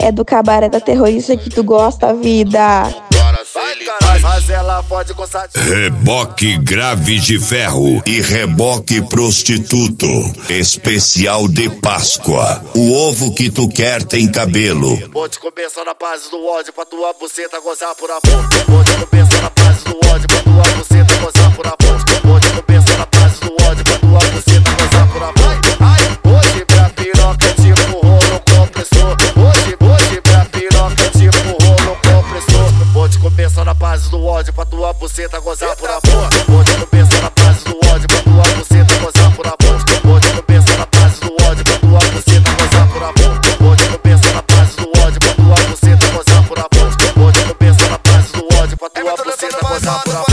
É do cabaré da terrorista que tu gosta, vida. Mas ela pode gostar de Reboque grave de ferro e reboque prostituto. Especial de Páscoa. O ovo que tu quer tem cabelo. Vou te começar na base do ódio pra tua buceta gozar por amor. Vou te começar na base do ódio pra tua buceta gozar por amor. Vou te começar na base do ódio pra tua buceta gozar por amor. Hoje minha piroca é tipo rolo compressor. Hoje minha piroca é tipo rolo compressor. Vou te começar na base do ódio pra tua buceta gozar por amor. Vou te começar na base do ódio pra tua buceta gozar por amor. Vou te começar na base do ódio pra tua buceta gozar por amor. Vou te começar na base do ódio pra tua buceta gozar por amor. Vou te começar na base do ódio pra tua buceta gozar por amor.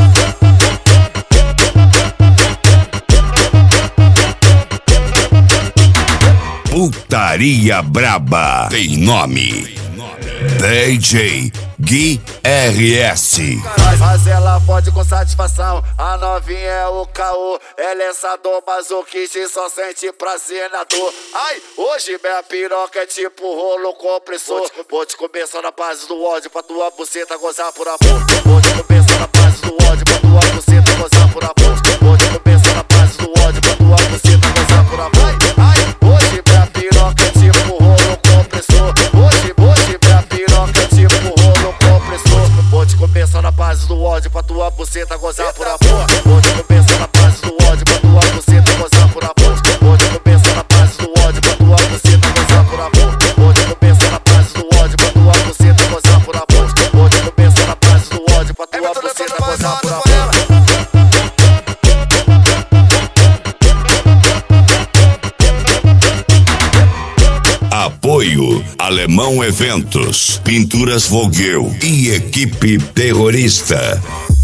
Putaria braba tem nome. DJ Gui RS. Mas ela pode com satisfação. A novinha é o caô. Ela é sadomasoquista e só sente prazer na dor. Ai, hoje minha piroca é tipo rolo compressor. Vou te começar na base do ódio pra tua buceta gozar por amor. Vou te começar na base do ódio pra tua buceta gozar por amor. Vou te começar na base do ódio pra tua buceta gozar por amor. Ai, hoje minha piroca é tipo rolo compressor. Hoje minha piroca é tipo rolo compressor. Vou te começar na base do ódio pra tua buceta gozar por amor. Vou te começar na base do ódio pra tua buceta gozar por amor. Vou te começar na base do ódio pra tua buceta gozar por amor. Vou te começar na base do ódio pra tua buceta gozar por amor. Vou te começar na base do ódio pra tua buceta gozar por amor. Apoio Alemão Eventos, Pinturas Vogel e Equipe Terrorista.